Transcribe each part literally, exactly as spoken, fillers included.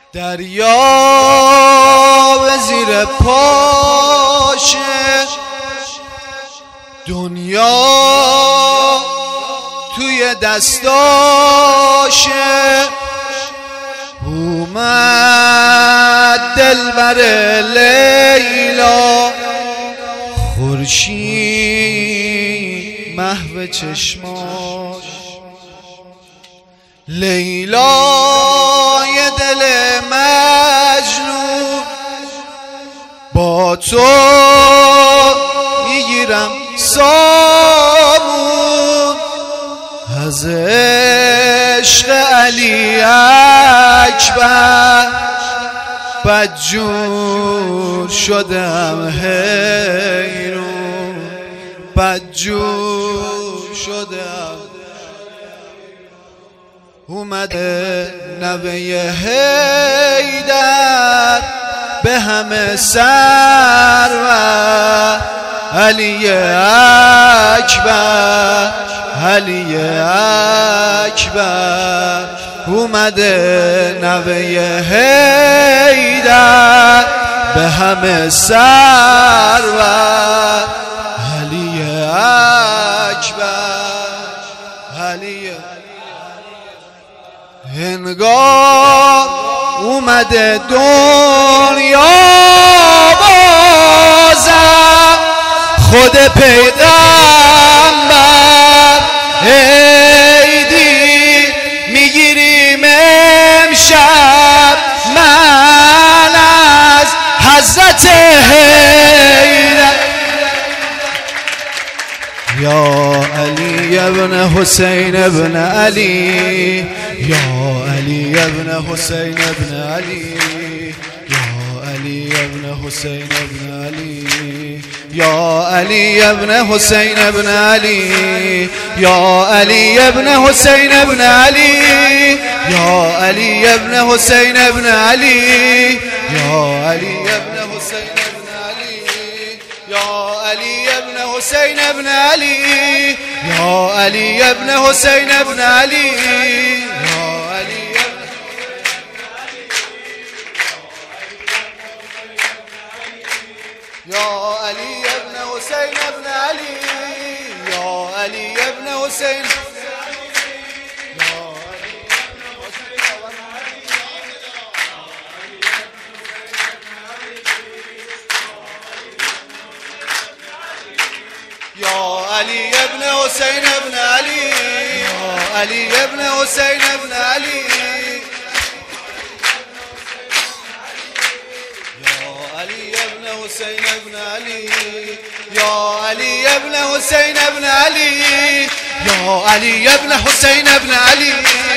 دریا به زیر پاشه، دنیا توی دستاشه. اومد دلبر لیلا، خورشید محو چشماش. لیلای دل مجنون، با تو میگیرم سامون. از عشق علی اکبر بدجور شدم حیرون، بدجور شدم. اومده نوه حیدر به همه سرور، علی اکبر، علی اکبر. اومده نوه حیدر به همه سرور، علی اکبر، علی. هنگام اومده دنیا بازم، خود پیغمبر عیدی میگیریم امشب من از حضرت حیدر. یا علی ابن حسین ابن علی، یا علی ابن حسین ابن علی، یا علی ابن حسین ابن علی، یا علی ابن حسین ابن علی، یا علی ابن حسین ابن علی، یا علی ابن حسین ابن علی، یا علی ابن حسین ابن علی، یا علی ابن حسین ابن علی، یا علی ابن حسین ابن علی، یا علی ابن حسین ابن علی، یا علی ابن حسین، یا علی ابن حسین ابن علی، یا علی ابن حسین ابن علی، حسین ابن علی، یا علی ابن حسین ابن علی، یا علی ابن حسین ابن علی.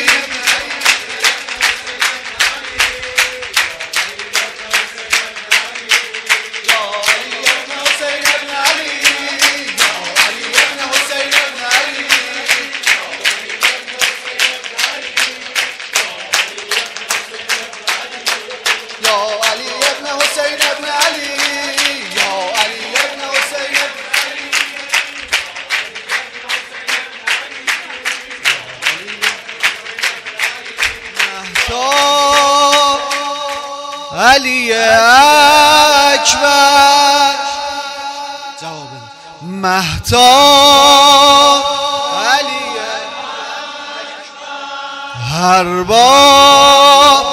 علی اکبر جواب مهتاب، علی هر بار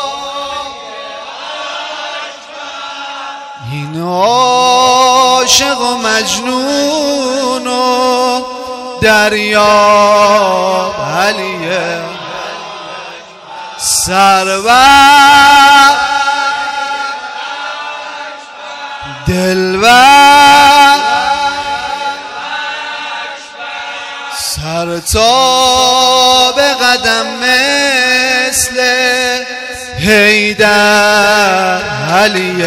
این عاشق و مجنون و دریاب، علی سرور دلبر، سر تا به قدم مثل حیدر، علی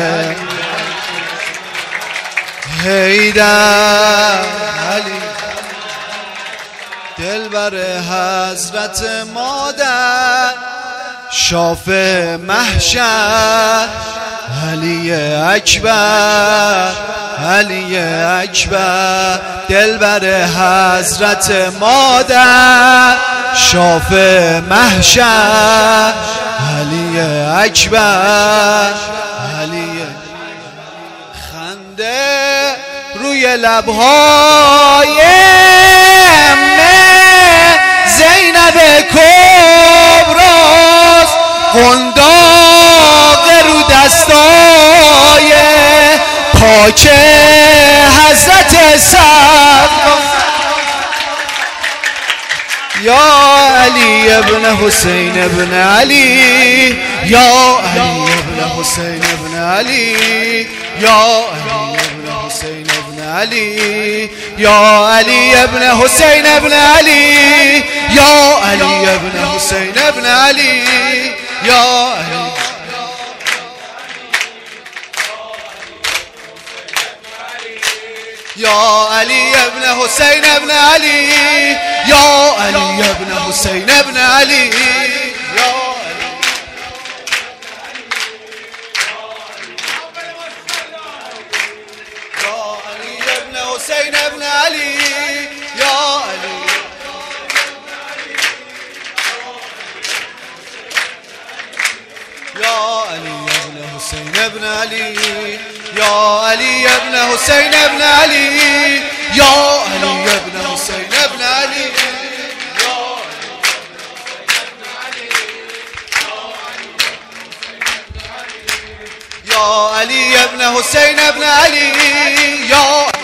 حیدر، علی دلبر حضرت مادر، شافع محشر، علی اکبر، علی اکبر. دلبر حضرت مادر، شافع محشر، علی اکبر علی. خنده روی لبهای زینب کبراست، قنداق رو دستای پاک حضرت صفا. یا علی ابن حسین ابن علی، یا علی ابن حسین ابن علی، یا علی ابن حسین ابن علی، یا علی ابن حسین ابن علی، یا علی ابن حسین ابن علی، یا علی. یا علی ابن حسین ابن علی، یا علی ابن حسین ابن علی، یا علی ابن حسین ابن علی، یا علی. یا علی ابن حسین ابن علی، یا علی ابن حسین ابن علی، یا علی ابن حسین ابن علی، یا علی ابن حسین ابن علی، یا